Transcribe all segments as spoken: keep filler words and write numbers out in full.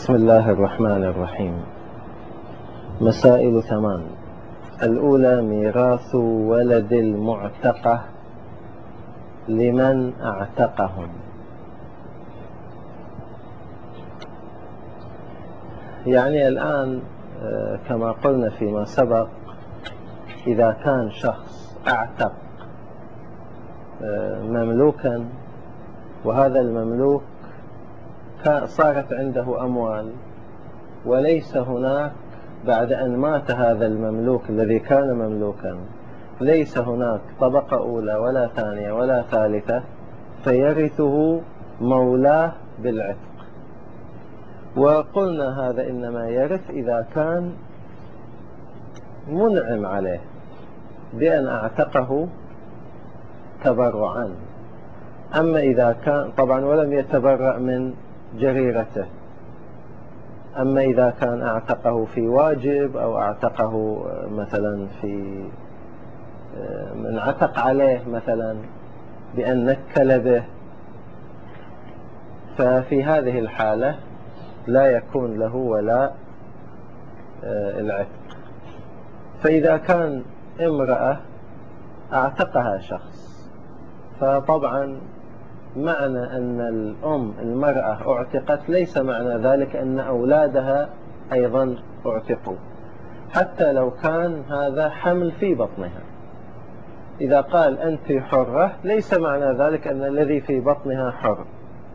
بسم الله الرحمن الرحيم. مسائل ثمان. الأولى: ميراث ولد المعتقة لمن اعتقهم. يعني الآن كما قلنا فيما سبق، إذا كان شخص اعتق مملوكا وهذا المملوك صارت عنده أموال، وليس هناك بعد أن مات هذا المملوك الذي كان مملوكا ليس هناك طبقة أولى ولا ثانية ولا ثالثة، فيرثه مولاه بالعتق. وقلنا هذا إنما يرث إذا كان منعم عليه بأن اعتقه تبرعا. أما إذا كان طبعا ولم يتبرأ من جريرته، أما إذا كان اعتقه في واجب أو اعتقه مثلا في من عتق عليه مثلا بأن نكل به، ففي هذه الحالة لا يكون له ولاء العتق. فإذا كان امرأة اعتقها شخص، فطبعا معنى أن الأم المرأة اعتقت ليس معنى ذلك أن أولادها أيضا اعتقوا، حتى لو كان هذا حمل في بطنها. إذا قال أنت حرة ليس معنى ذلك أن الذي في بطنها حر.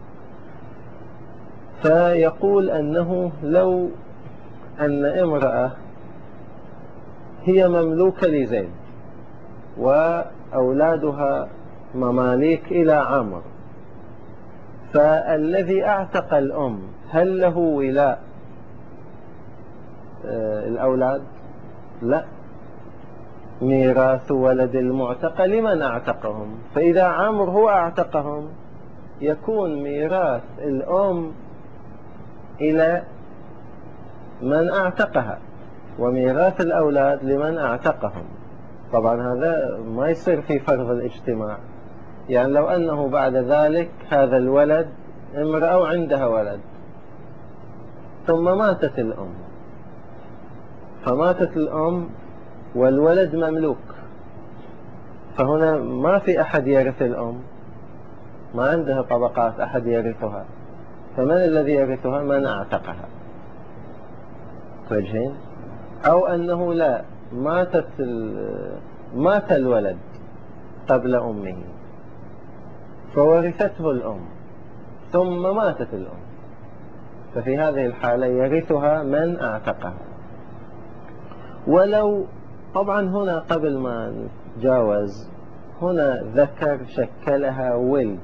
فيقول أنه لو أن امرأة هي مملوكة لزيد وأولادها مماليك إلى عمر، فالذي اعتق الأم هل له ولاء الأولاد؟ لا، ميراث ولد المعتق لمن اعتقهم. فإذا عمر هو اعتقهم يكون ميراث الأم إلى من اعتقها، وميراث الأولاد لمن اعتقهم. طبعا هذا ما يصير في فرض الاجتماع. يعني لو أنه بعد ذلك هذا الولد امرأة وعندها ولد ثم ماتت الأم، فماتت الأم والولد مملوك، فهنا ما في أحد يرث الأم، ما عندها طبقات أحد يرثها، فمن الذي يرثها؟ من اعتقها. توجهين؟ أو أنه لا، ماتت مات الولد قبل أمه فورثته الأم ثم ماتت الأم، ففي هذه الحالة يرثها من اعتقها. ولو طبعا هنا قبل ما نتجاوز، هنا ذكر شكلها ولد،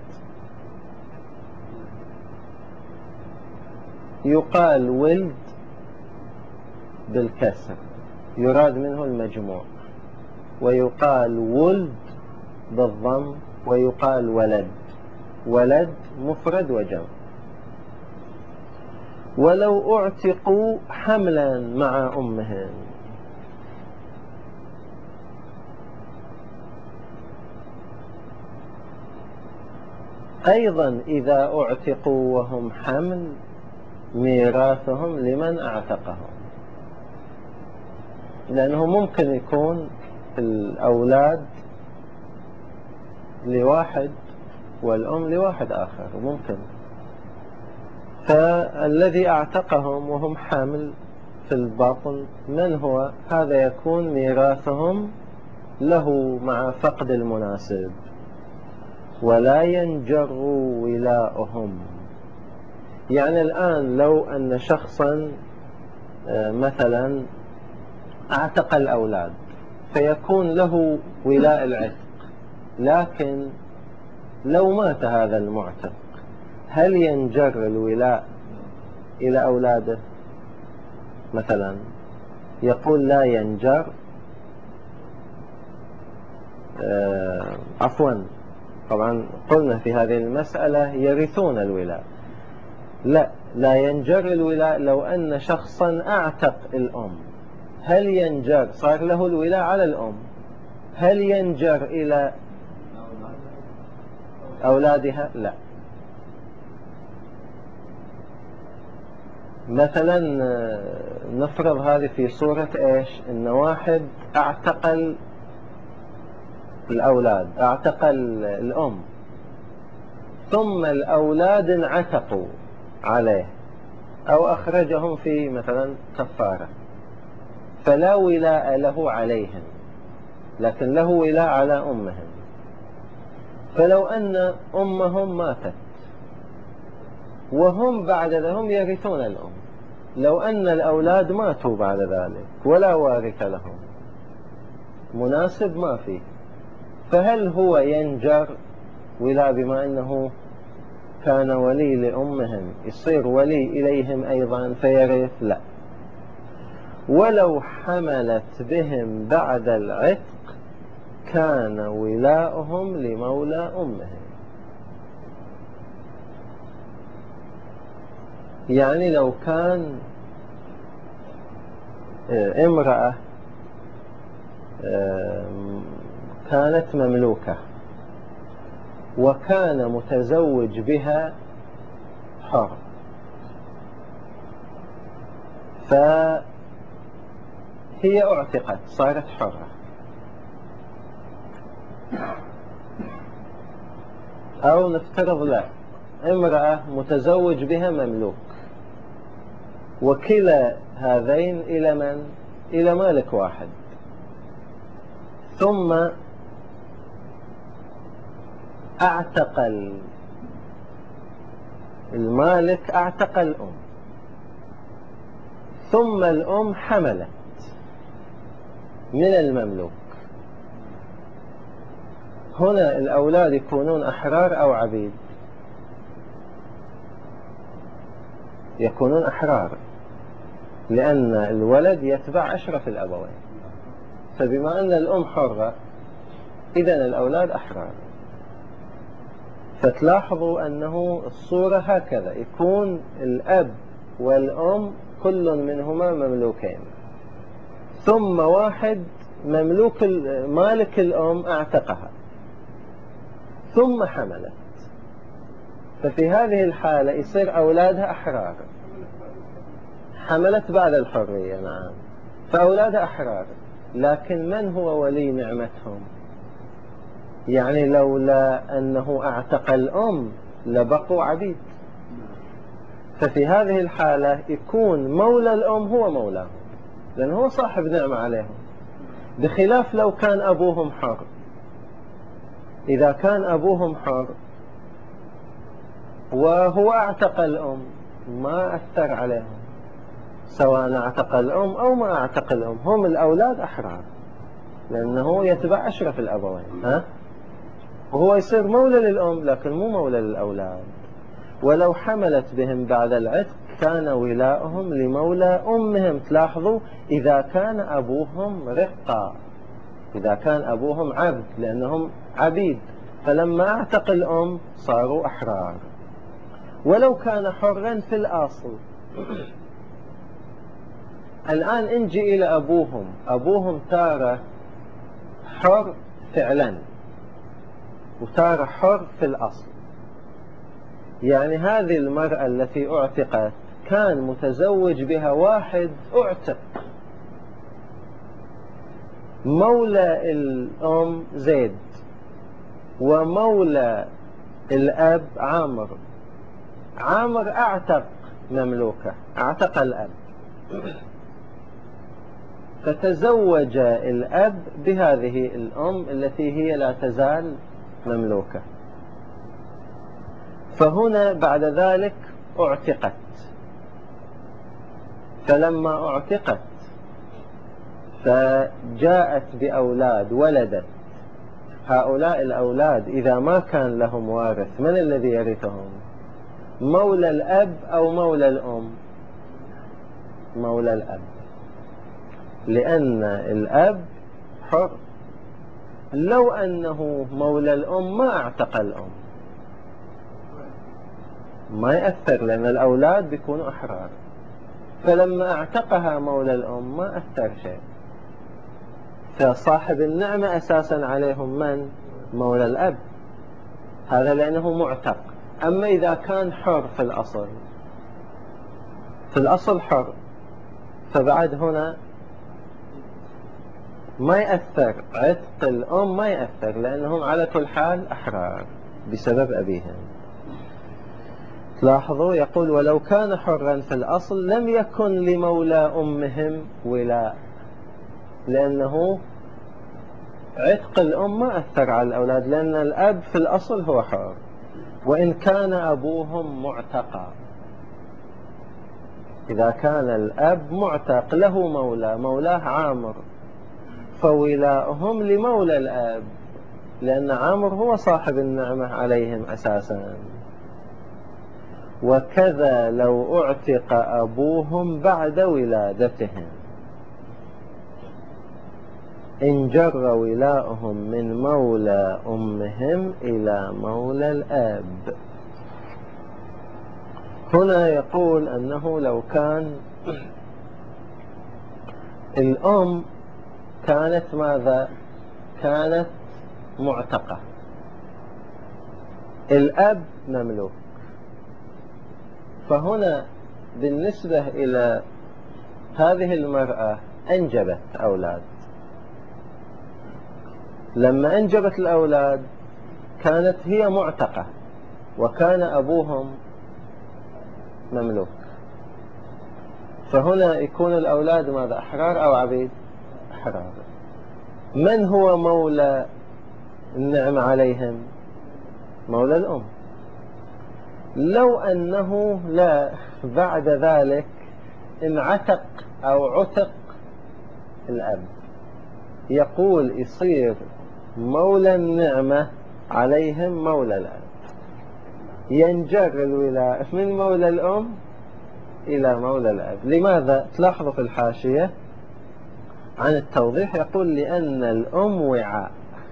يقال ولد بالكسر يراد منه المجموع، ويقال ولد بالضم، ويقال ولد، ولد مفرد وجمع. ولو اعتقوا حملا مع أمهم، أيضا إذا اعتقوا وهم حمل ميراثهم لمن اعتقهم، لأنه ممكن يكون الأولاد لواحد والأم لواحد آخر، ممكن. فالذي اعتقهم وهم حامل في البطن من هو؟ هذا يكون ميراثهم له مع فقد المناسب، ولا ينجر ولاؤهم. يعني الآن لو أن شخصا مثلا اعتق الأولاد فيكون له ولاء العتق، لكن لو مات هذا المعتق هل ينجر الولاء إلى أولاده مثلا؟ يقول لا ينجر، آه عفوا طبعا قلنا في هذه المسألة يرثون الولاء. لا لا ينجر الولاء لو أن شخصا اعتق الأم، هل ينجر؟ صار له الولاء على الأم، هل ينجر إلى أولادها؟ لا. مثلا نفرض هذه في صورة إيش؟ إن واحد اعتقل الأولاد، اعتقل الأم، ثم الأولاد انعتقوا عليه أو أخرجهم في مثلا كفارة، فلا ولاء له عليهم، لكن له ولاء على أمهم. فلو أن أمهم ماتت وهم بعد ذلك يرثون الأم، لو أن الأولاد ماتوا بعد ذلك ولا وارث لهم، مناسب ما فيه، فهل هو ينجر ولا بما أنه كان ولي لأمهم يصير ولي إليهم أيضا فيرث؟ لا. ولو حملت بهم بعد العتق كان ولاؤهم لمولى أمهم. يعني لو كان امرأة كانت مملوكة وكان متزوج بها حر، فهي اعتقت صارت حرة، أو نفترض لا، امرأة متزوج بها مملوك، وكلا هذين إلى من؟ إلى مالك واحد، ثم اعتقل المالك، اعتقل الأم، ثم الأم حملت من المملوك. هنا الأولاد يكونون أحرار أو عبيد؟ يكونون أحرار، لأن الولد يتبع أشرف الأبوين، فبما أن الأم حرة إذن الأولاد أحرار. فتلاحظوا أنه الصورة هكذا، يكون الأب والأم كل منهما مملوكين، ثم واحد مملوك مالك الأم اعتقها ثم حملت، ففي هذه الحالة يصير أولادها أحرار. حملت بعد الحرية، نعم، فأولادها أحرار، لكن من هو ولي نعمتهم؟ يعني لولا أنه اعتق الأم لبقوا عبيد، ففي هذه الحالة يكون مولى الأم هو مولاهم، لأنه هو صاحب نعمة عليهم، بخلاف لو كان أبوهم حر. إذا كان أبوهم حر وهو اعتق الأم ما أثر عليهم، سواء اعتق الأم أو ما اعتق الأم، هم الأولاد أحرار، لأنه يتبع أشرف الأبوين، ها؟ وهو يصير مولى للأم لكن مو مولى للأولاد. ولو حملت بهم بعد العتق كان ولاؤهم لمولى أمهم. تلاحظوا إذا كان أبوهم رقا، إذا كان أبوهم عبد، لأنهم عبيد، فلما اعتق الأم صاروا أحرار. ولو كان حرا في الأصل، الآن انجي إلى أبوهم، أبوهم تارة حر فعلا وتارة حر في الأصل. يعني هذه المرأة التي اعتقت كان متزوج بها واحد اعتق، مولى الأم زيد ومولى الأب عامر، عامر اعتق مملوكة، اعتق الأب، فتزوج الأب بهذه الأم التي هي لا تزال مملوكة، فهنا بعد ذلك اعتقت. فلما اعتقت فجاءت بأولاد ولدت، هؤلاء الأولاد إذا ما كان لهم وارث من الذي يرثهم؟ مولى الأب أو مولى الأم؟ مولى الأب، لأن الأب حر. لو أنه مولى الأم ما اعتق الأم ما يأثر، لأن الأولاد بيكونوا أحرار، فلما اعتقها مولى الأم ما أثر شيء. فصاحب النعمة أساسا عليهم من؟ مولى الأب، هذا لأنه معتق. أما إذا كان حر في الأصل في الأصل حر، فبعد هنا ما يأثر عتق الأم، ما يأثر لأنهم على كل حال أحرار بسبب أبيهم. تلاحظوا يقول ولو كان حرا في الأصل لم يكن لمولى أمهم ولاء، لأنه عتق الأم ما أثر على الأولاد، لأن الأب في الأصل هو حر وإن كان أبوهم معتقا. إذا كان الأب معتق له مولى، مولاه عامر، فولاؤهم لمولى الأب، لأن عامر هو صاحب النعمة عليهم أساسا. وكذا لو اعتق أبوهم بعد ولادتهم إن جر ولاؤهم من مولى أمهم إلى مولى الأب. هنا يقول أنه لو كان الأم كانت ماذا؟ كانت معتقة، الأب مملوك، فهنا بالنسبة إلى هذه المرأة أنجبت أولاد. لما أنجبت الأولاد كانت هي معتقة وكان أبوهم مملوك، فهنا يكون الأولاد ماذا؟ أحرار أو عبيد؟ أحرار. من هو مولى النعمة عليهم؟ مولى الأم. لو أنه لا بعد ذلك انعتق أو عتق الأب، يقول يصير مولى النعمة عليهم مولى الأب، ينجر الولاء من مولى الأم إلى مولى الأب. لماذا؟ تلاحظوا في الحاشية عن التوضيح يقول لأن الأم وعاء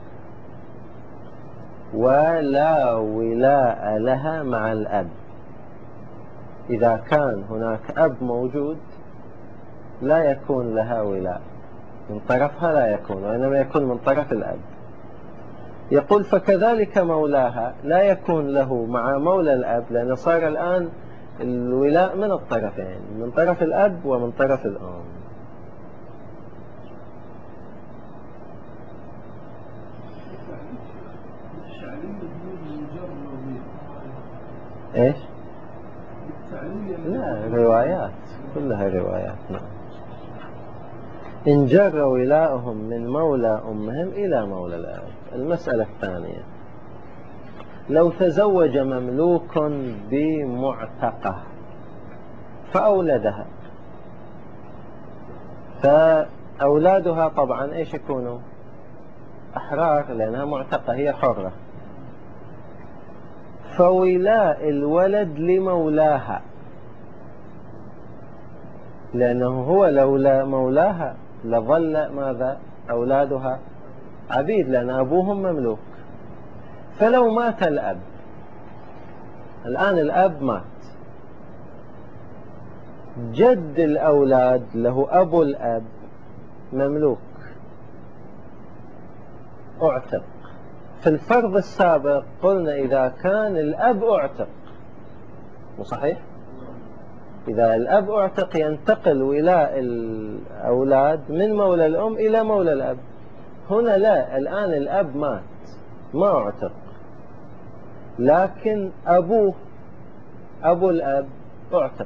ولا ولاء لها مع الأب. إذا كان هناك أب موجود لا يكون لها ولاء من طرفها، لا يكون، وإنما يكون من طرف الأب. يقول فكذلك مولاها لا يكون له مع مولى الأب، لأن صار الآن الولاء من الطرفين، من طرف الأب ومن طرف الأم. إيش؟ لا، روايات، كلها روايات. نعم. إن جر ولاؤهم من مولى أمهم إلى مولى الأب. المسألة الثانية، لو تزوج مملوك بمعتقة فأولدها، فأولادها طبعا إيش يكونوا؟ أحرار، لأنها معتقة، هي حرة. فولاء الولد لمولاها، لأنه هو لولا مولاها لظل ماذا؟ أولادها عبيد، لأن أبوهم مملوك. فلو مات الأب، الآن الأب مات، جد الأولاد له أبو الأب مملوك أعتق. في الفرض السابق قلنا إذا كان الأب أعتق، وصحيح إذا الأب أعتق ينتقل ولاء الأولاد من مولى الأم إلى مولى الأب. هنا لا، الآن الأب مات ما أعتق، لكن أبوه أبو الأب أعتق.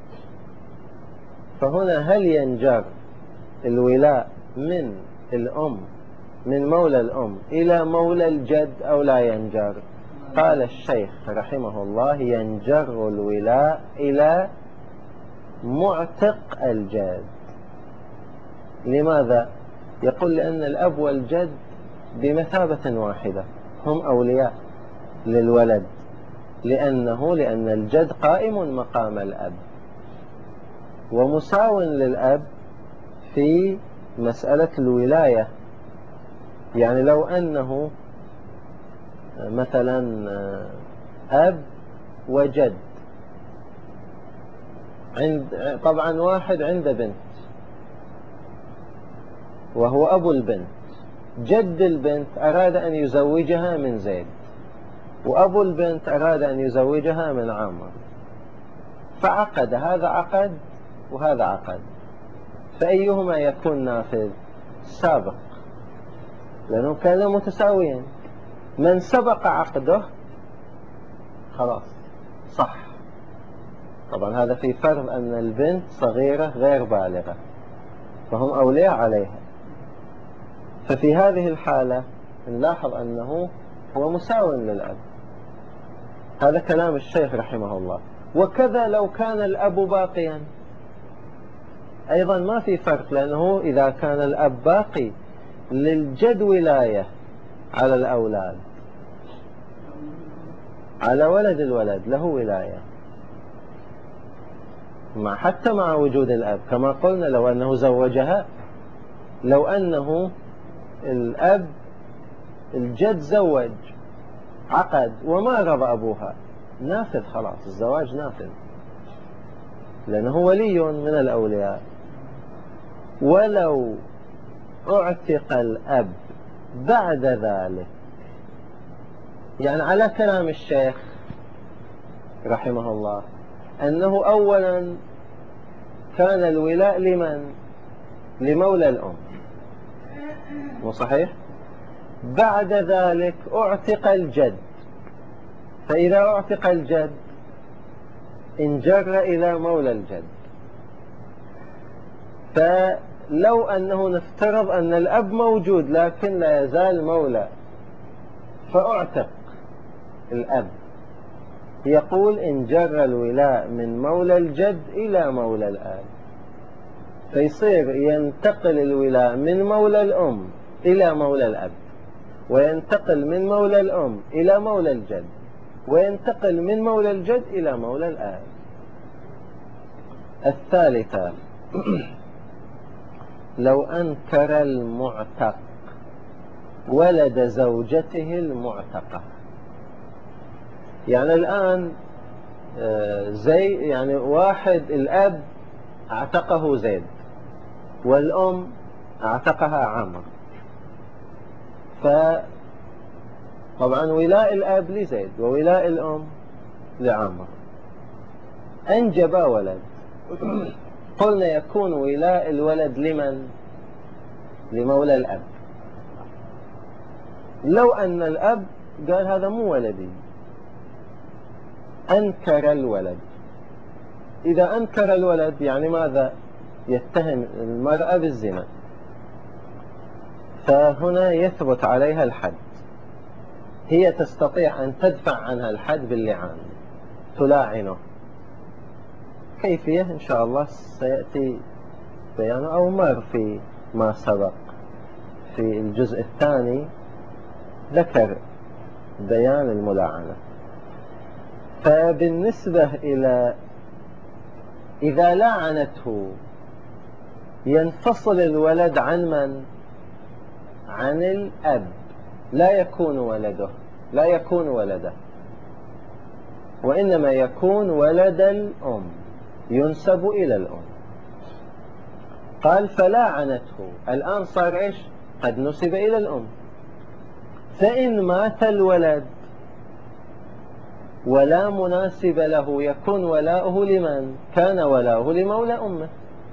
فهنا هل ينجر الولاء من الأم من مولى الأم إلى مولى الجد أو لا ينجر؟ قال الشيخ رحمه الله ينجر الولاء إلى معتق الجد. لماذا؟ يقول لأن الأب والجد بمثابة واحدة، هم أولياء للولد، لأنه لأن الجد قائم مقام الأب ومساو للأب في مسألة الولاية. يعني لو أنه مثلا أب وجد، عند طبعا واحد عنده بنت وهو أبو البنت، جد البنت أراد أن يزوجها من زيد وأبو البنت أراد أن يزوجها من عامر، فعقد، هذا عقد وهذا عقد، فأيهما يكون نافذ؟ السابق، لأنه كان متساويا. من سبق عقده خلاص صح. طبعا هذا في فرض أن البنت صغيرة غير بالغة، فهم أولياء عليها. ففي هذه الحالة نلاحظ أنه هو مساو للأب. هذا كلام الشيخ رحمه الله. وكذا لو كان الأب باقيا أيضا ما في فرق، لأنه إذا كان الأب باقي للجد ولاية على الأولاد، على ولد الولد له ولاية مع حتى مع وجود الأب. كما قلنا لو أنه زوجها، لو أنه الأب الجد زوج عقد وما رضى أبوها، نافذ خلاص، الزواج نافذ لأنه ولي من الأولياء. ولو اعتق الأب بعد ذلك، يعني على كلام الشيخ رحمه الله أنه أولا كان الولاء لمن؟ لمولى الأم، مو صحيح؟ بعد ذلك اعتق الجد، فإذا اعتق الجد انجر إلى مولى الجد. فلو أنه نفترض أن الأب موجود لكن لا يزال مولى، فاعتق الأب، يقول انجر الولاء من مولى الجد إلى مولى الآب، فيصير ينتقل الولاء من مولى الأم إلى مولى الأب، وينتقل من مولى الأم إلى مولى الجد، وينتقل من مولى الجد إلى مولى الآب. الثالثة لو أنكر المعتق ولد زوجته المعتقة. يعني الآن زي يعني واحد الأب اعتقه زيد والأم اعتقها عمرو، فطبعا ولاء الأب لزيد وولاء الأم لعمرو، أنجبا ولد. قلنا يكون ولاء الولد لمن؟ لمولى الأب. لو أن الأب قال هذا مو ولدي، أنكر الولد. إذا أنكر الولد يعني ماذا؟ يتهم المرأة بالزنا، فهنا يثبت عليها الحد. هي تستطيع أن تدفع عنها الحد باللعان، تلاعنه. كيفية إن شاء الله سيأتي بيانه أو مر في ما سبق في الجزء الثاني، ذكر بيان الملاعنة. فبالنسبة إلى إذا لعنته ينفصل الولد عن من؟ عن الأب، لا يكون ولده، لا يكون ولده، وإنما يكون ولد الأم، ينسب إلى الأم. قال فلاعنته، الآن صار إيش؟ قد نسب إلى الأم. فإن مات الولد ولا مناسب له يكون ولاؤه لمن؟ كان ولاؤه لمولى أمه،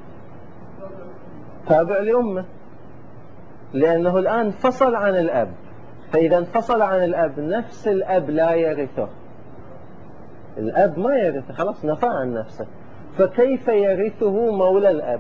تابع لأمه، لأنه الآن فصل عن الأب. فإذا انفصل عن الأب نفس الأب لا يرثه، الأب ما يرثه خلاص، نفى عن نفسه، فكيف يرثه مولى الأب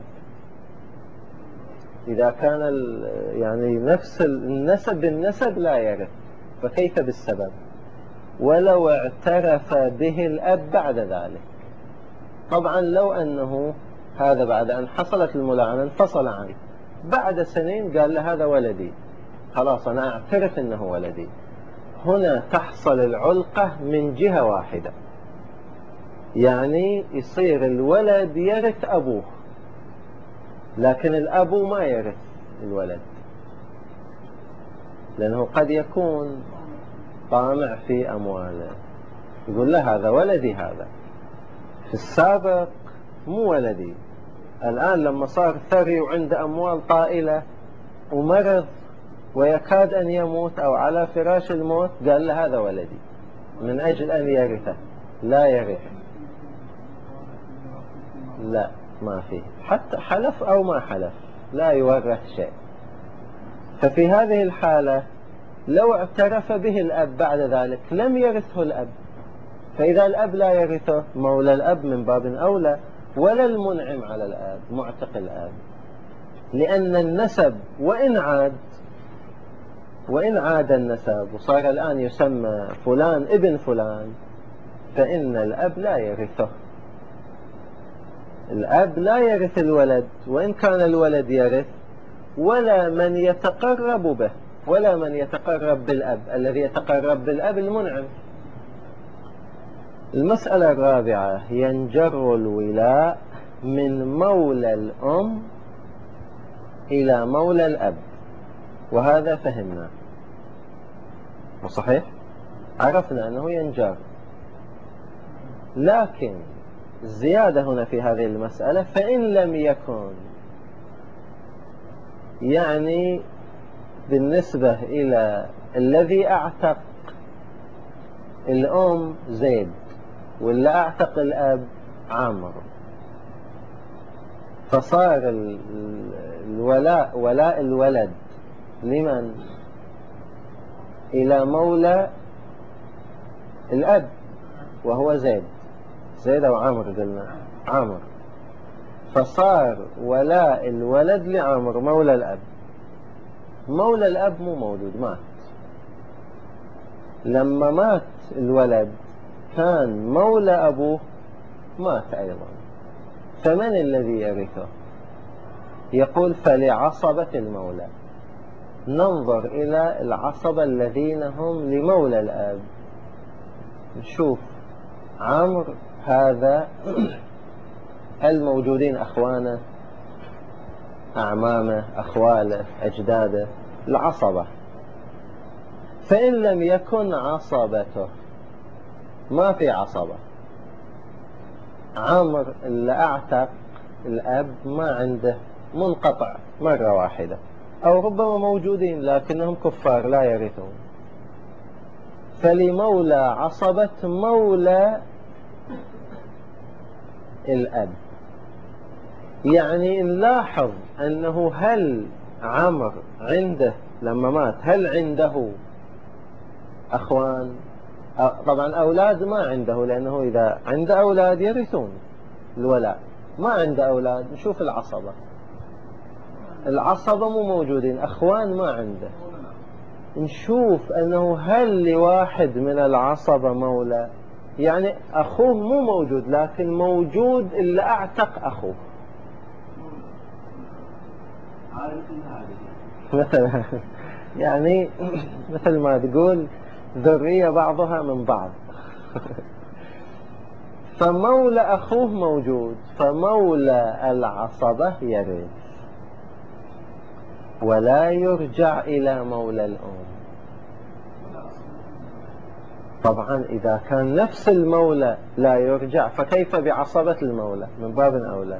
إذا كان يعني نفس النسب بالنسب لا يرث، فكيف بالسبب؟ ولو اعترف به الأب بعد ذلك. طبعا لو أنه هذا بعد أن حصلت الملاعنة انفصل عنه، بعد سنين قال له هذا ولدي، خلاص أنا أعترف أنه ولدي، هنا تحصل العلقة من جهة واحدة، يعني يصير الولد يرث أبوه لكن الأب ما يرث الولد، لأنه قد يكون طامع في أمواله، يقول له هذا ولدي، هذا في السابق مو ولدي، الآن لما صار ثري وعنده أموال طائلة ومرض ويكاد أن يموت أو على فراش الموت قال له هذا ولدي من أجل أن يرثه، لا يرثه. لا ما فيه، حتى حلف أو ما حلف لا يورث شيء. ففي هذه الحالة لو اعترف به الأب بعد ذلك لم يرثه الأب، فإذا الأب لا يرثه مولى الأب من باب أولى، ولا المنعم على الأب معتق الأب، لأن النسب وإن عاد وإن عاد النسب وصار الآن يسمى فلان ابن فلان، فإن الأب لا يرثه. الأب لا يرث الولد وإن كان الولد يرث، ولا من يتقرب به، ولا من يتقرب بالأب. الذي يتقرب بالأب المنعم. المسألة الرابعة: ينجر الولاء من مولى الأم إلى مولى الأب، وهذا فهمنا وصحيح، عرفنا أنه ينجر، لكن الزيادة هنا في هذه المسألة: فإن لم يكن، يعني بالنسبة إلى الذي أعتق الأم زيد، واللي أعتق الأب عمرو، فصار الولاء ولاء الولد لمن؟ إلى مولى الأب وهو زيد. زيد أو عمرو؟ قلنا عمرو. فصار ولاء الولد لعمرو مولى الأب. مولى الأب مو موجود، مات. لما مات الولد كان مولى أبوه مات أيضا، فمن الذي يرثه؟ يقول: فلعصبة المولى. ننظر إلى العصبة الذين هم لمولى الأب، نشوف عمرو هذا الموجودين أخوانه، أعمامه، أخواله، أجداده، العصبة. فإن لم يكن عصبته، ما في عصبة، عمرو اللي أعتق الأب ما عنده، منقطع مرة واحدة، أو ربما موجودين لكنهم كفار لا يرثون، فلمولى عصبة مولى الأب. يعني نلاحظ أنه هل عمرو عنده لما مات هل عنده أخوان؟ طبعا أولاد ما عنده، لأنه إذا عنده أولاد يرثون الولاء. ما عنده أولاد، نشوف العصبة. العصبة مو موجودين، أخوان ما عنده. نشوف أنه هل لواحد من العصبة مولى، يعني أخوه مو موجود لكن موجود اللي أعتق أخوه مثلا. يعني مثل ما تقول ذرية بعضها من بعض. فمولى أخوه موجود، فمولى العصبة يرث، ولا يرجع إلى مولى الأم. طبعا إذا كان نفس المولى لا يرجع، فكيف بعصبة المولى؟ من باب أولى،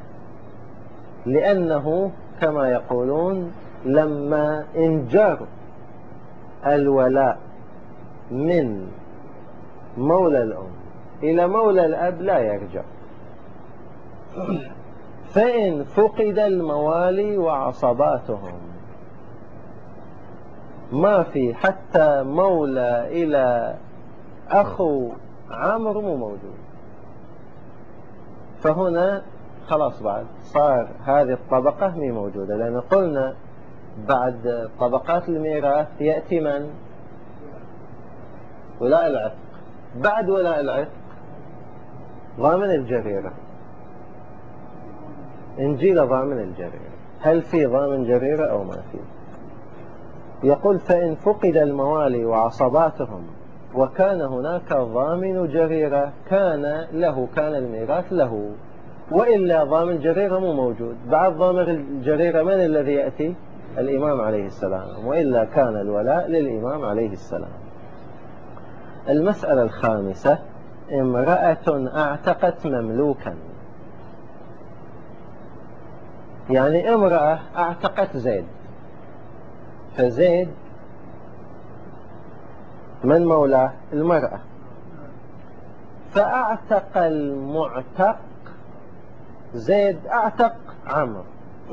لأنه كما يقولون لما انجر الولاء من مولى الأم إلى مولى الأب لا يرجع. فإن فقد الموالي وعصباتهم، ما في حتى مولى إلى أخو عمرو مو موجود، فهنا خلاص بعد صار هذه الطبقة مي موجودة، لأن قلنا بعد طبقات الميراث يأتي من؟ ولاء العتق. بعد ولاء العتق ضامن الجريرة، إنجيل ضامن الجريرة. هل في ضامن جريرة أو ما في؟ يقول: فإن فقد الموالي وعصباتهم وكان هناك ضامن جريرة كان له، كان الميراث له، وإلا ضامن جريرة مو موجود. بعد ضامن الجريرة من الذي يأتي؟ الإمام عليه السلام، وإلا كان الولاء للإمام عليه السلام. المسألة الخامسة: امرأة أعتقت مملوكا. يعني امرأة أعتقت زيد، فزيد من مولاه؟ المرأة. فأعتق المعتق زيد أعتق عمرو،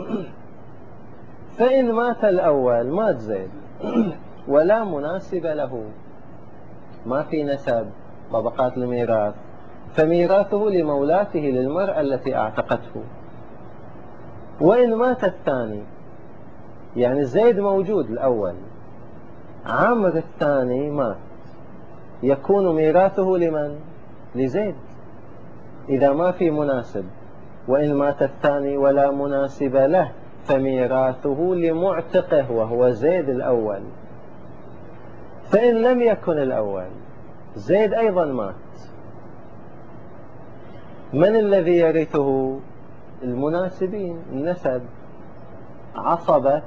فإن مات الأول مات زيد ولا مناسب له، ما في نسب طبقات الميراث، فميراثه لمولاته للمرأة التي أعتقته. وإن مات الثاني، يعني زيد موجود الأول، عمرو الثاني مات، يكون ميراثه لمن؟ لزيد إذا ما في مناسب. وإن مات الثاني ولا مناسب له فميراثه لمعتقه وهو زيد الأول. فإن لم يكن الأول، زيد أيضا مات، من الذي يرثه؟ المناسبين، النسب، عصبة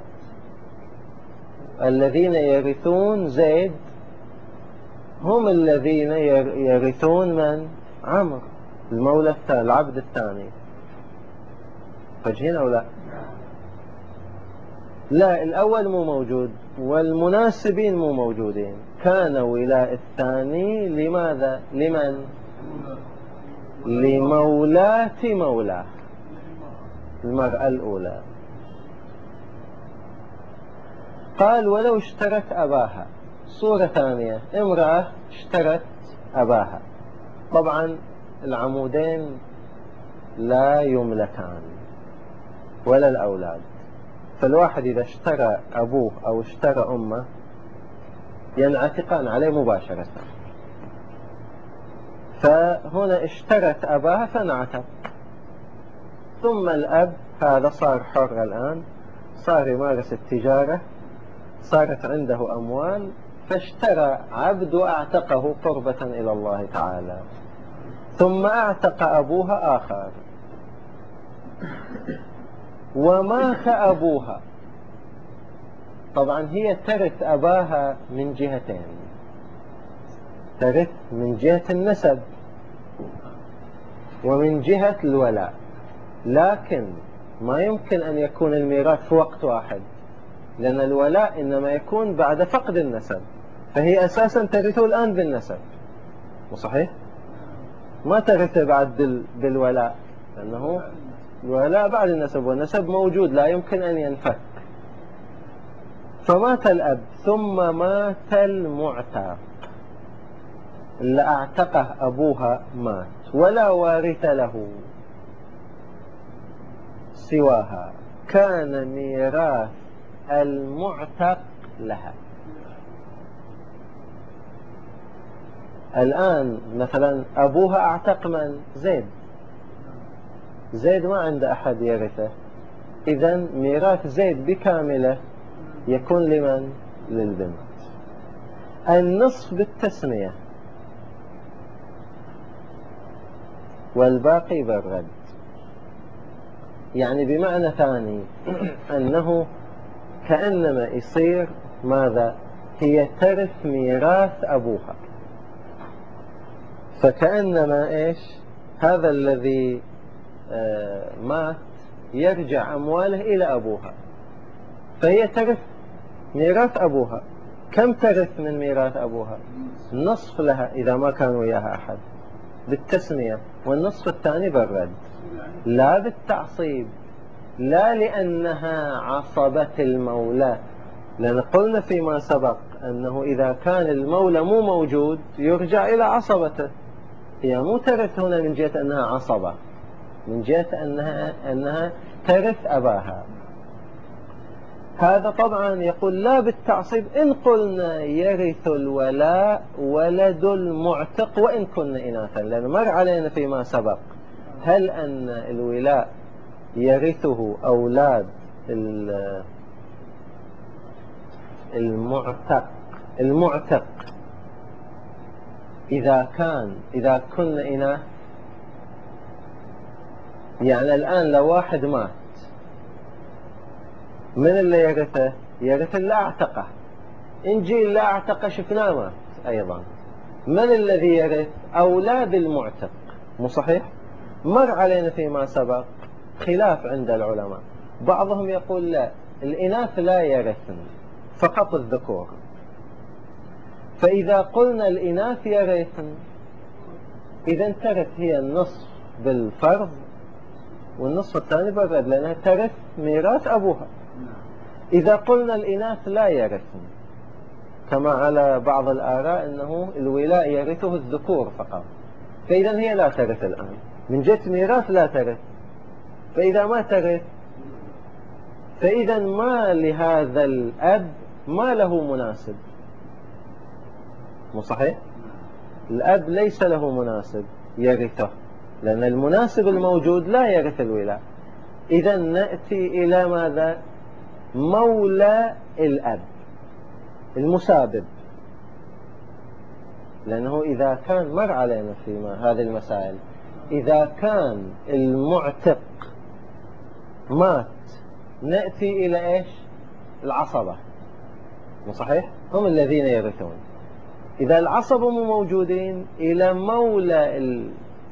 الذين يرثون زيد هم الذين يرثون من؟ عمرو المولى الثاني العبد الثاني. فجهين أو لا؟ لا، الأول مو موجود والمناسبين مو موجودين. كان ولاء الثاني لماذا؟ لمن؟ لمولاة مولاه، المرأة الأولى. قال ولو اشترت أباها. صورة ثانية، امرأة اشترت أباها. طبعا العمودين لا يملكان ولا الأولاد، فالواحد إذا اشترى أبوه أو اشترى أمه ينعتقان عليه مباشرة. فهنا اشترت أباها فانعتق، ثم الأب هذا صار حر الآن، صار يمارس التجارة، صارت عنده أموال، فاشترى عبد وأعتقه قربة إلى الله تعالى. ثم أعتق أبوها آخر ومات أبوها. طبعا هي ترث أباها من جهتين، ترث من جهة النسب ومن جهة الولاء، لكن ما يمكن أن يكون الميراث في وقت واحد، لأن الولاء إنما يكون بعد فقد النسب، فهي أساسا ترثه الآن بالنسب، صحيح؟ ما ترثه بعد بالولاء، لأنه الولاء بعد النسب والنسب موجود لا يمكن أن ينفك. فمات الأب ثم مات المعتق، اللي اعتقه أبوها مات ولا وارث له سواها، كان ميراث المعتق لها. الآن مثلا أبوها اعتق من؟ زيد، زيد ما عنده أحد يرثه، إذن ميراث زيد بكامله يكون لمن؟ للبنت. النصف بالتسمية والباقي بالرد، يعني بمعنى ثاني أنه كأنما يصير ماذا؟ هي ترث ميراث أبوها، فكأنما إيش؟ هذا الذي آه مات يرجع أمواله إلى أبوها، فهي ترث ميراث أبوها. كم ترث من ميراث أبوها؟ النصف لها إذا ما كان وياها أحد بالتسمية، والنصف الثاني بالرد، لا بالتعصيب، لا لأنها عصبة المولى، لأن قلنا فيما سبق أنه إذا كان المولى مو موجود يرجع إلى عصبته. هي مو ترث هنا من جهة أنها عصبة، من جهة أنها, أنها ترث أباها. هذا طبعا يقول لا بالتعصيب. إن قلنا يرث الولاء ولد المعتق وإن كنا إناثا، لأن مر علينا فيما سبق هل أن الولاء يرثه أولاد المعتق المعتق إذا كان إذا كنا إناث. يعني الآن لو واحد مات، من اللي يرثه؟ يرث اللي اعتقه. إنجي اللي اعتقه شفناه مات أيضا. من الذي يرث؟ أولاد المعتق، مو صحيح؟ مر علينا فيما سبق خلاف عند العلماء، بعضهم يقول لا، الإناث لا يرثن، فقط الذكور. فإذا قلنا الإناث يرثن، إذا ترث هي النصف بالفرض والنصف الثاني بالرد لأنها ترث ميراث أبوها. إذا قلنا الإناث لا يرثن كما على بعض الآراء أنه الولاء يرثه الذكور فقط، فإذا هي لا ترث الآن من جهة ميراث، لا ترث. فإذا ما ترث فإذا ما لهذا الأب ما له مناسب، مو صحيح؟ الأب ليس له مناسب يرثه، لأن المناسب الموجود لا يرث الولاء. إذا نأتي إلى ماذا؟ مولى الأب المسابب، لأنه إذا كان مر علينا في هذه المسائل، إذا كان المعتق مات نأتي إلى إيش؟ العصبة، مو صحيح؟ هم الذين يرثون. إذا العصبة مو موجودين إلى مولى ال...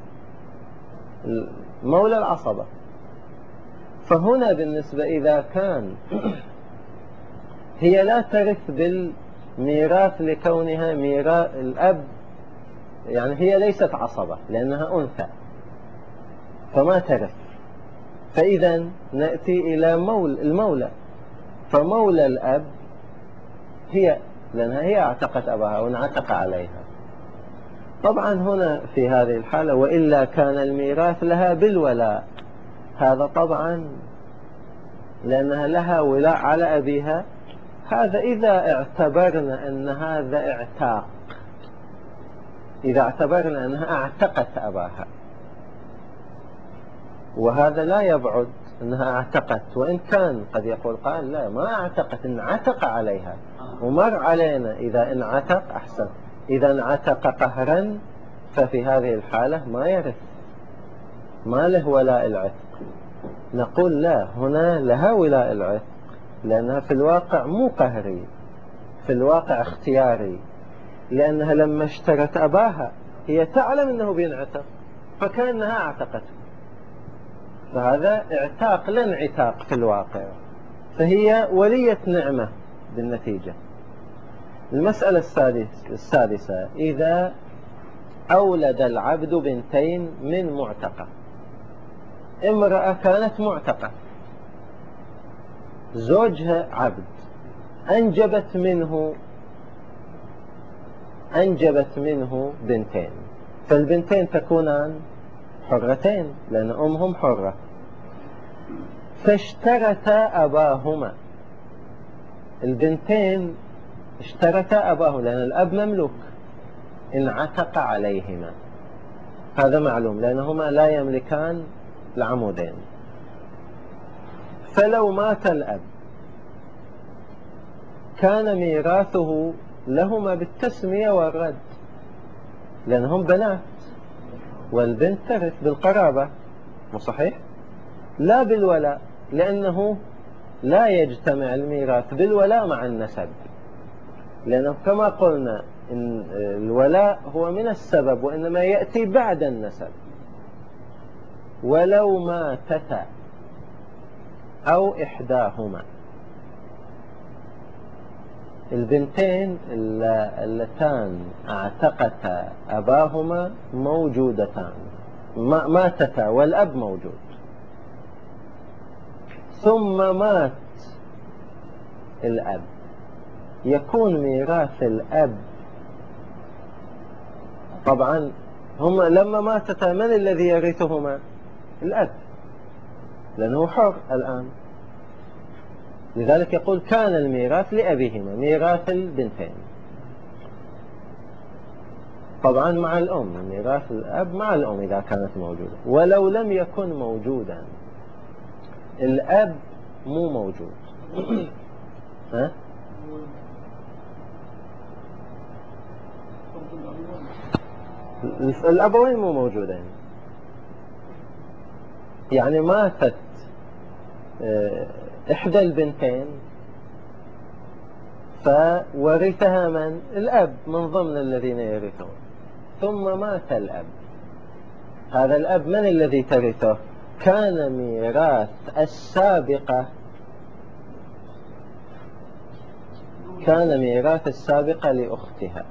مولى العصبة. فهنا بالنسبة إذا كان هي لا ترث بالميراث لكونها ميراث الأب، يعني هي ليست عصبة لأنها أنثى فما ترث. فإذا نأتي إلى مول المولى، فمولى الأب هي، لأنها هي اعتقت أباها وانعتق عليها. طبعا هنا في هذه الحالة وإلا كان الميراث لها بالولاء، هذا طبعا لأنها لها ولاء على أبيها. هذا إذا اعتبرنا أن هذا اعتاق، إذا اعتبرنا أنها اعتقت أباها، وهذا لا يبعد أنها اعتقت، وإن كان قد يقول قائل لا ما اعتقت، انعتق عليها ومر علينا. إذا انعتق أحسن، إذا انعتق قهرا ففي هذه الحالة ما يرث، ما له ولاء العتق. نقول لا، هنا لها ولاء العتق لأنها في الواقع مو قهري، في الواقع اختياري، لأنها لما اشترت أباها هي تعلم أنه بينعتق فكأنها اعتقته، فهذا اعتاق لا انعتاق في الواقع، فهي ولية نعمة بالنتيجة. المسألة السادسة، إذا أولد العبد بنتين من معتقة، امرأة كانت معتقة زوجها عبد، أنجبت منه أنجبت منه بنتين، فالبنتين تكونان حرتين لأن أمهم حرة، فاشترتا أباهما. البنتين اشترتا أباهما لأن الأب مملوك، انعتق عليهما، هذا معلوم لأنهما لا يملكان العمودين. فلو مات الأب كان ميراثه لهما بالتسمية والرد، لأنهم بنات والبنت ترث بالقرابة، مو صحيح؟ لا بالولاء، لأنه لا يجتمع الميراث بالولاء مع النسب، لأنه كما قلنا إن الولاء هو من السبب وإنما يأتي بعد النسب. ولو ماتتا أو إحداهما، البنتين اللتان اعتقتا أباهما موجودتان، ماتتا والأب موجود، ثم مات الأب، يكون ميراث الأب طبعا هم لما ماتتا من الذي يرثهما؟ الأب، لأنه حر الآن، لذلك يقول كان الميراث لأبيهما، ميراث البنتين طبعا مع الأم، ميراث الأب مع الأم إذا كانت موجودة. ولو لم يكن موجودا، الأب مو موجود ها؟ الأبوين مو موجودين، يعني ماتت إحدى البنتين فورثها من؟ الأب من ضمن الذين يرثون، ثم مات الأب، هذا الأب من الذي ترثه؟ كان ميراث السابقة كان ميراث السابقة لأختها،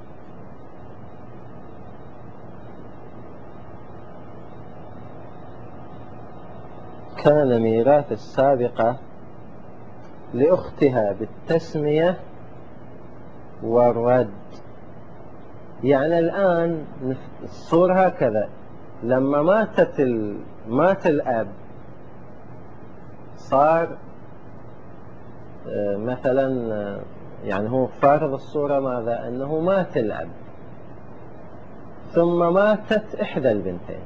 كان ميراث السابقة لأختها بالتسمية والرد. يعني الآن الصورة هكذا: لما ماتت ال... مات الأب، صار مثلا، يعني هو فارض الصورة ماذا؟ أنه مات الأب ثم ماتت إحدى البنتين،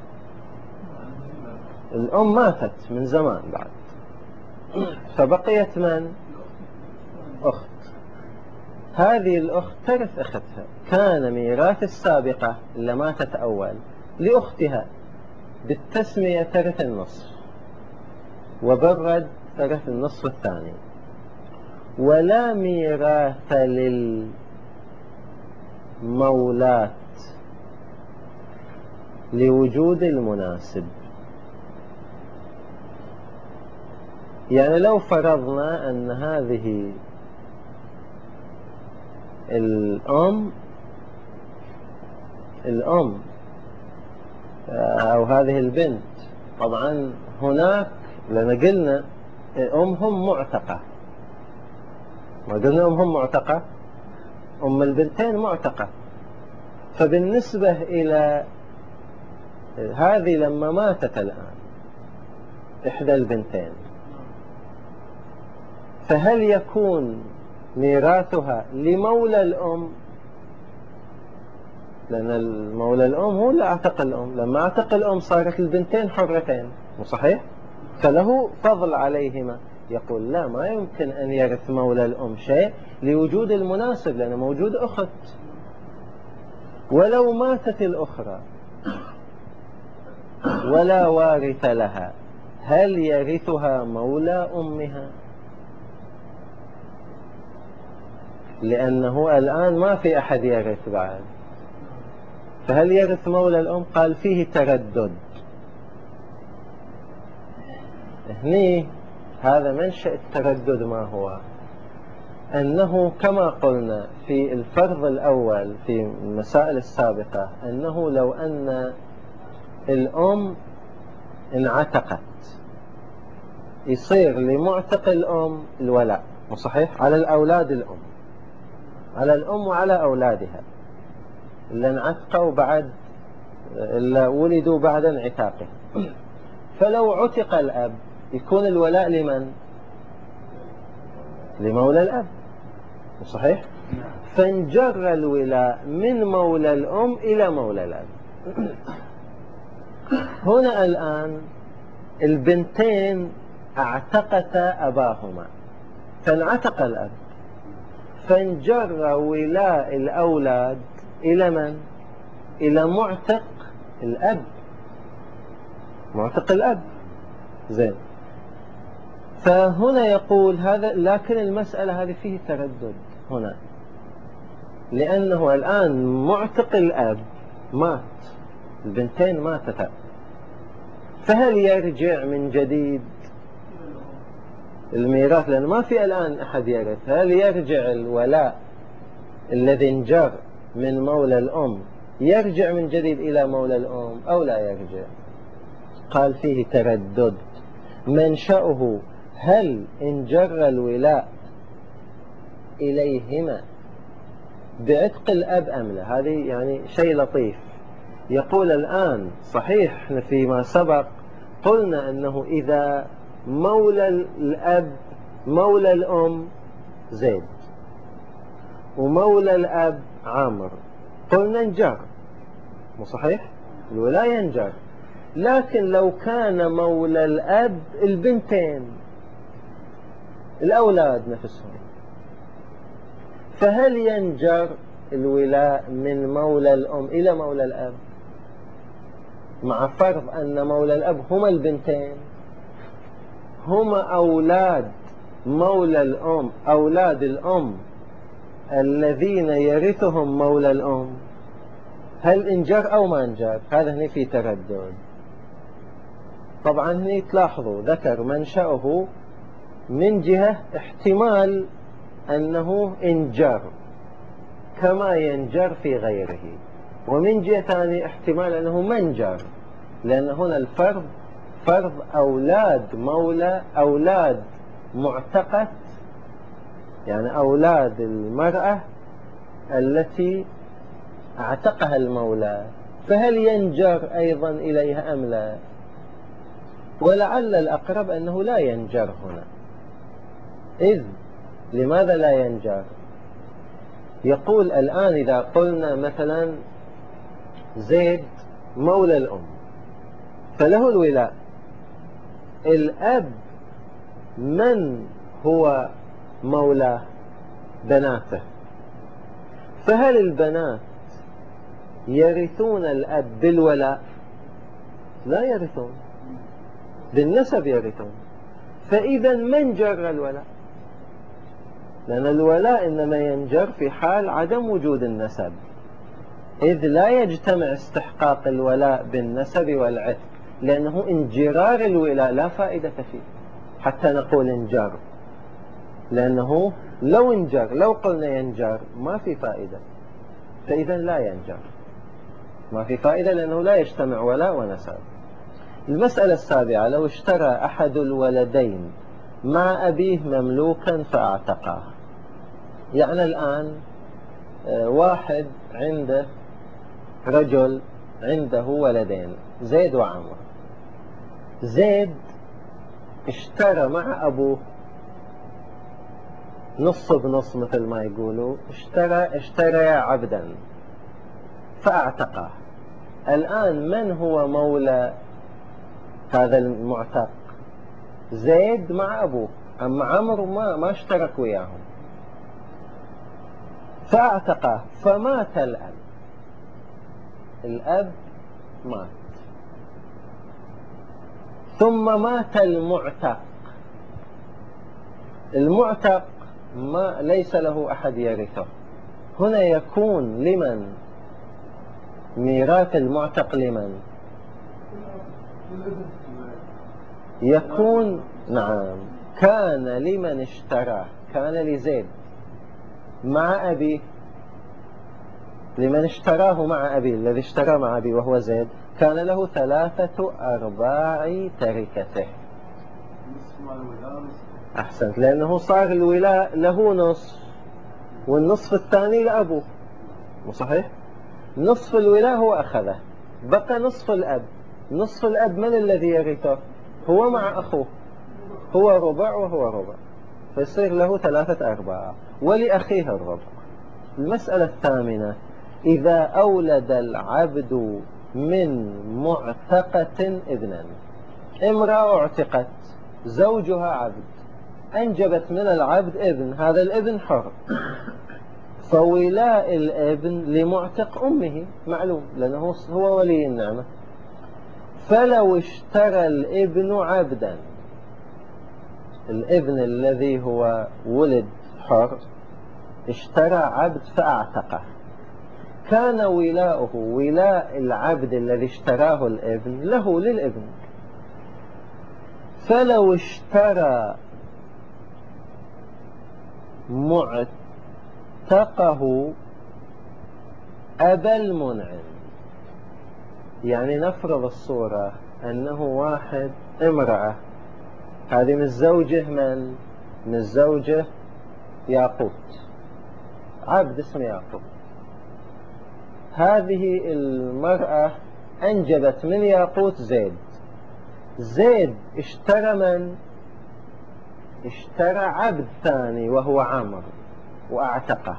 الأم ماتت من زمان بعد، فبقيت من؟ أخت. هذه الأخت ترث أختها. كان ميراث السابقة اللي ماتت أول لأختها بالتسمية ترث النصف، وبالرد ترث النصف الثاني. ولا ميراث للمولات لوجود المناسب. يعني لو فرضنا أن هذه الأم الأم أو هذه البنت، طبعا هناك لأن قلنا أمهم معتقة، ما قلنا أمهم معتقة، أم البنتين معتقة. فبالنسبة إلى هذه لما ماتت الآن إحدى البنتين، فهل يكون ميراثها لمولى الأم؟ لأن المولى الأم هو اللي اعتق الأم، لما اعتق الأم صارت البنتين حرتين، مو صحيح؟ فله فضل عليهما. يقول لا، ما يمكن أن يرث مولى الأم شيء لوجود المناسب، لأن موجود أخت. ولو ماتت الأخرى ولا وارث لها، هل يرثها مولى أمها؟ لأنه الآن ما في أحد يرث بعد، فهل يرث مولى الأم؟ قال فيه تردد. هني هذا منشأ التردد ما هو؟ أنه كما قلنا في الفرض الأول في المسائل السابقة، أنه لو أن الأم انعتقت يصير لمعتق الأم الولاء، صحيح؟ على الأولاد الأم، على الأم وعلى أولادها اللي انعتقوا بعد، اللي ولدوا بعد انعتاقه. فلو عتق الأب يكون الولاء لمن؟ لمولى الأب، صحيح؟ فانجر الولاء من مولى الأم إلى مولى الأب. هنا الآن البنتين اعتقتا أباهما، فانعتق الأب، فانجر ولاء الأولاد إلى من؟ إلى معتق الأب، معتق الأب. زين. فهنا يقول هذا، لكن المسألة هذه فيه تردد هنا، لأنه الآن معتق الأب مات، البنتين ماتتا، فهل يرجع من جديد الميراث؟ لأن ما في الآن أحد يرث. هل يرجع الولاء الذي انجر من مولى الأم يرجع من جديد إلى مولى الأم أو لا يرجع؟ قال فيه تردد. منشأه هل انجر الولاء إليهما بعتق الأب أم لا؟ هذه يعني شيء لطيف. يقول الآن صحيح فيما سبق قلنا أنه إذا مولى الأب مولى الأم زيد ومولى الأب عامر، قلنا انجر، مو صحيح؟ الولاء ينجر. لكن لو كان مولى الأب البنتين الأولاد نفسهم، فهل ينجر الولاء من مولى الأم إلى مولى الأب، مع فرض أن مولى الأب هما البنتين، هما أولاد مولى الأم، أولاد الأم الذين يرثهم مولى الأم، هل انجر أو ما انجر؟ هذا هنا في تردد. طبعا هنا تلاحظوا ذكر منشأه من جهة احتمال أنه انجر كما ينجر في غيره، ومن جهة ثانية احتمال أنه منجر، لأن هنا الفرض فرض أولاد مولى، أولاد معتقة، يعني أولاد المرأة التي اعتقها المولى، فهل ينجر أيضا إليها أم لا؟ ولعل الأقرب أنه لا ينجر هنا. إذ لماذا لا ينجر؟ يقول الآن إذا قلنا مثلا زيد مولى الأم فله الولاء، الأب من هو مولاه؟ بناته، فهل البنات يرثون الأب بالولاء؟ لا يرثون، بالنسب يرثون. فإذا من جر الولاء؟ لأن الولاء إنما ينجر في حال عدم وجود النسب، إذ لا يجتمع استحقاق الولاء بالنسب والعتق، لأنه انجرار الولاء لا فائدة فيه حتى نقول انجر، لأنه لو انجر، لو قلنا ينجر ما في فائدة، فإذا لا ينجر، ما في فائدة لأنه لا يجتمع ولاء ونسب. المسألة السابعة: لو اشترى أحد الولدين مع أبيه مملوكا فاعتقاه. يعني الآن واحد عنده، رجل عنده ولدين زيد وعمر، زيد اشترى مع أبوه نص بنص مثل ما يقولوا، اشترى اشترى عبدا فاعتقاه. الآن من هو مولى هذا المعتق؟ زيد مع أبوه، أما عمرو ما ما اشترك وياهم، فاعتقاه. فمات الأب، الأب مات، ثم مات المعتق. المعتق ما ليس له أحد يرثه، هنا يكون لمن ميراث المعتق؟ لمن يكون؟ نعم، كان لمن اشتراه، كان لزيد مع أبيه، لمن اشتراه مع أبيه، الذي اشترى مع أبيه وهو زيد، كان له ثلاثة أرباع تركته. أحسنت، لأنه صار الولاء له نصف والنصف الثاني لأبوه، مو صحيح؟ نصف الولاء هو أخذه، بقى نصف الأب. نصف الأب من الذي يرثه؟ هو مع أخوه، هو ربع وهو ربع، فيصير له ثلاثة أرباع، ولأخيه الربع. المسألة الثامنة: إذا أولد العبد من معتقة ابنا، امرأة اعتقت، زوجها عبد، أنجبت من العبد ابن، هذا الابن حر، فولاء الابن لمعتق أمه معلوم، لأنه هو ولي النعمة. فلو اشترى الابن عبدا، الابن الذي هو ولد حر اشترى عبد فاعتقه، كان ولاؤه ولاء العبد الذي اشتراه الابن له للابن. فلو اشترى معتقه أبا المنعم، يعني نفرض الصورة أنه واحد امرأة، هذه من الزوجة من؟ من الزوجة ياقوت، عبد اسمه ياقوت. هذه المرأة أنجبت من ياقوت زيد، زيد اشترى من؟ اشترى عبد ثاني وهو عمرو واعتقه.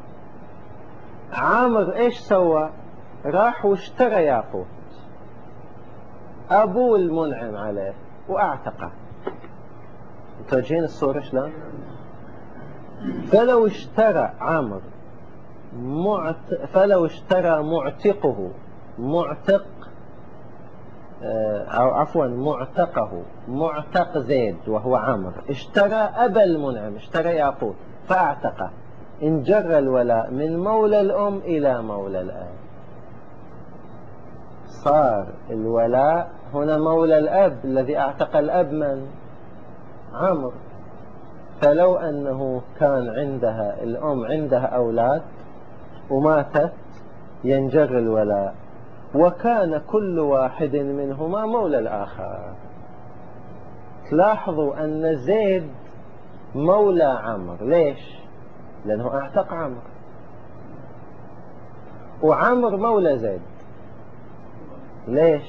عمرو ايش سوى؟ راح واشترى ياقوت أبو المنعم عليه واعتقه. متوجهين الصورة شلون؟ فلو اشترى عمرو معت... فلو اشترى معتقه، معتق أو عفوا معتقه، معتق زيد وهو عمرو، اشترى أبا المنعم، اشترى ياقوت فاعتقه، انجر الولاء من مولى الأم إلى مولى الأب. صار الولاء هنا مولى الأب، الذي اعتق الأب من؟ عمرو. فلو أنه كان عندها الأم عندها أولاد وماتت ينجر الولاء، وكان كل واحد منهما مولى الآخر. تلاحظوا أن زيد مولى عمرو. ليش؟ لأنه اعتق عمرو. وعمرو مولى زيد. ليش؟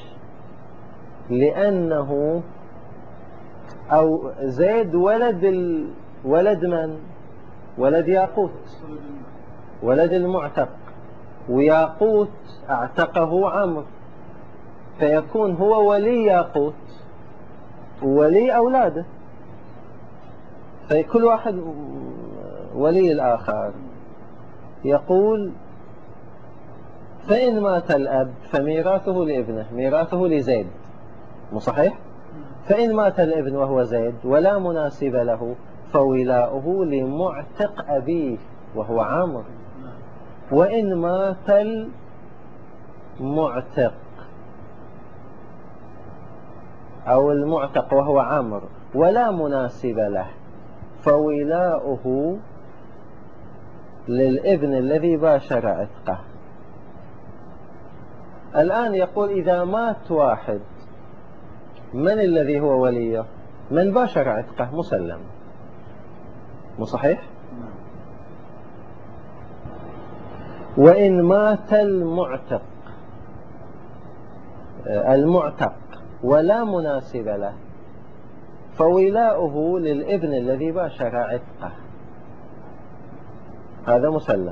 لأنه أو زيد ولد ال... ولد من؟ ولد ياقوت، ولد المعتق، وياقوت اعتقه عمرو، فيكون هو ولي ياقوت وولي أولاده، فكل واحد ولي الآخر. يقول فإن مات الأب فميراثه لابنه، ميراثه لزيد، مو صحيح؟ فإن مات الابن وهو زيد ولا مناسب له فولاؤه لمعتق أبيه وهو عمرو. وإن مات المعتق أو المعتق وهو عمرو ولا مناسب له فولاؤه للابن الذي باشر عتقه. الآن يقول إذا مات واحد من الذي هو وليه؟ من باشر عتقه مسلم، مو صحيح؟ وإن مات المعتق المعتق ولا مناسب له فولاؤه للابن الذي باشر عتقه، هذا مسلم.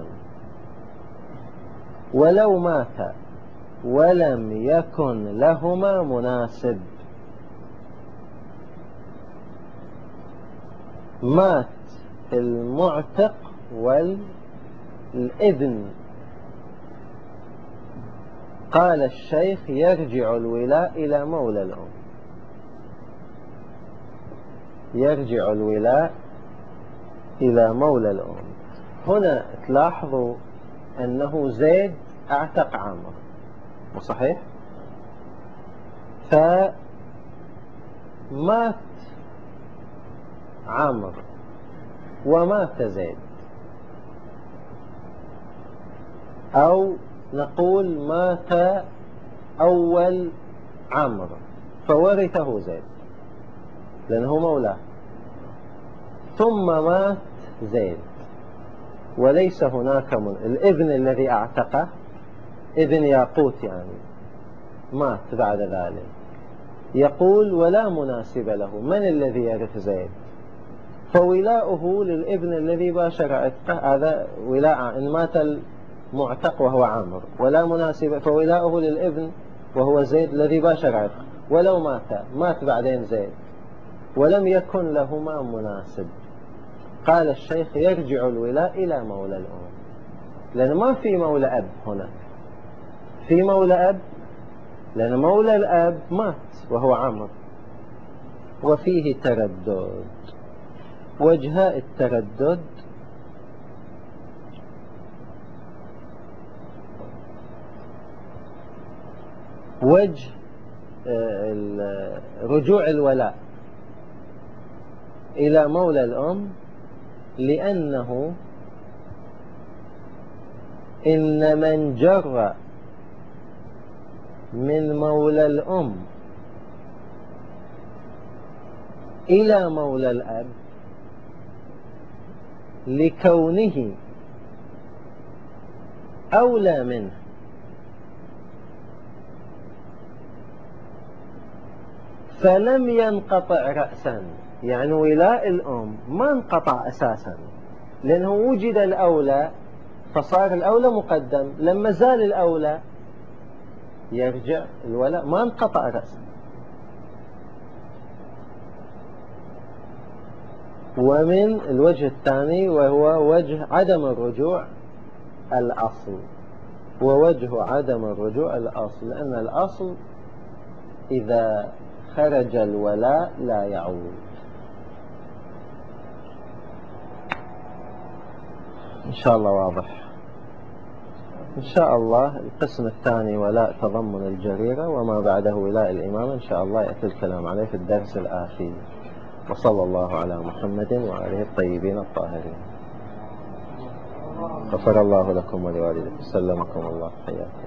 ولو مات ولم يكن لهما مناسب، مات المعتق والابن، قال الشيخ يرجع الولاء إلى مولى الأم. يرجع الولاء إلى مولى الأم. هنا تلاحظوا أنه زيد اعتق عمرو، صحيح؟ فمات عمرو ومات زيد، أو نقول مات أول عمرو فورثه زيد لأنه مولاه، ثم مات زيد وليس هناك من الابن الذي اعتقه، ابن ياقوت يعني، مات بعد ذلك. يقول ولا مناسب له، من الذي يرث زيد؟ فولاؤه للابن الذي باشر عتقه، هذا ولاء. إن مات المعتق وهو عمرو ولا مناسب فولاؤه للابن وهو زيد الذي باشر عتقه. ولو مات مات بعدين زيد ولم يكن لهما مناسب، قال الشيخ يرجع الولاء إلى مولى الأم، لأن ما في مولى أب هنا. في مولى أب لأن مولى الأب مات وهو عمرو. وفيه تردد. وجهاء التردد: وجه رجوع الولاء إلى مولى الأم لأنه إن من جر من مولى الأم إلى مولى الأب لكونه أولى منه، فلم ينقطع رأسا، يعني ولاء الأم ما انقطع أساسا، لأنه وجد الأولى فصار الأولى مقدم، لما زال الأولى يرجع الولاء، ما انقطع رأسا. ومن الوجه الثاني وهو وجه عدم الرجوع الأصل، ووجه عدم الرجوع الأصل لأن الأصل إذا خرج الولاء لا يعود. إن شاء الله واضح. إن شاء الله القسم الثاني ولاء تضمن الجريرة وما بعده ولاء الإمام إن شاء الله يأتي الكلام عليه في الدرس الآتي. وصلى الله على محمد وآله الطيبين الطاهرين. غفر الله لكم ولوالدكم. سلمكم الله. حياكم.